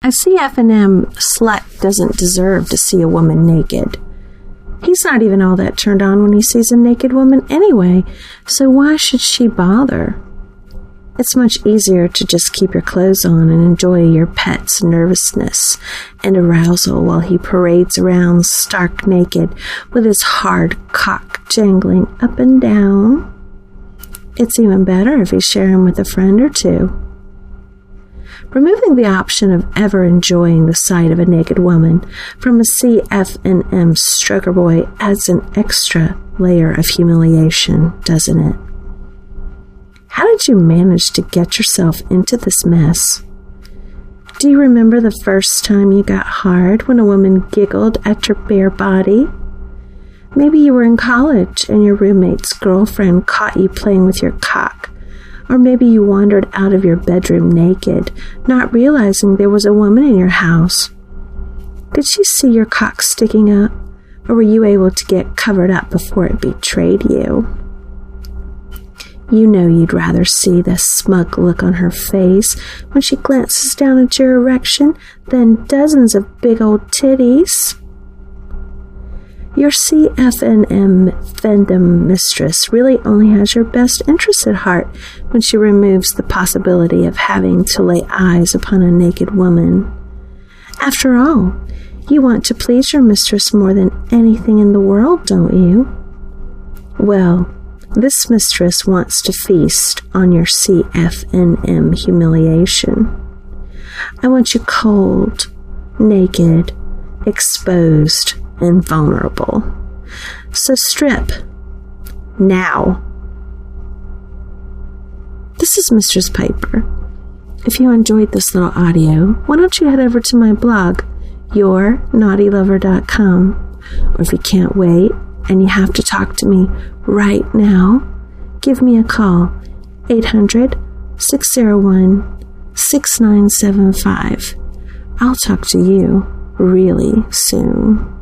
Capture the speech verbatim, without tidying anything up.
A C F and M slut doesn't deserve to see a woman naked. He's not even all that turned on when he sees a naked woman anyway, so why should she bother? It's much easier to just keep your clothes on and enjoy your pet's nervousness and arousal while he parades around stark naked with his hard cock jangling up and down. It's even better if he's sharing with a friend or two. Removing the option of ever enjoying the sight of a naked woman from a C F and M stroker boy adds an extra layer of humiliation, doesn't it? How did you manage to get yourself into this mess? Do you remember the first time you got hard when a woman giggled at your bare body? Maybe you were in college and your roommate's girlfriend caught you playing with your cock. Or maybe you wandered out of your bedroom naked, not realizing there was a woman in your house. Did she see your cock sticking up, or were you able to get covered up before it betrayed you? You know you'd rather see the smug look on her face when she glances down at your erection than dozens of big old titties. Your C F and M fandom mistress really only has your best interest at heart when she removes the possibility of having to lay eyes upon a naked woman. After all, you want to please your mistress more than anything in the world, don't you? Well, this mistress wants to feast on your C F and M humiliation. I want you cold, naked, exposed, and vulnerable. So strip. Now. This is Mistress Piper. If you enjoyed this little audio, why don't you head over to my blog, your naughty lover dot com. Or if you can't wait and you have to talk to me right now, give me a call, eight hundred, six oh one, six nine seven five. I'll talk to you really soon.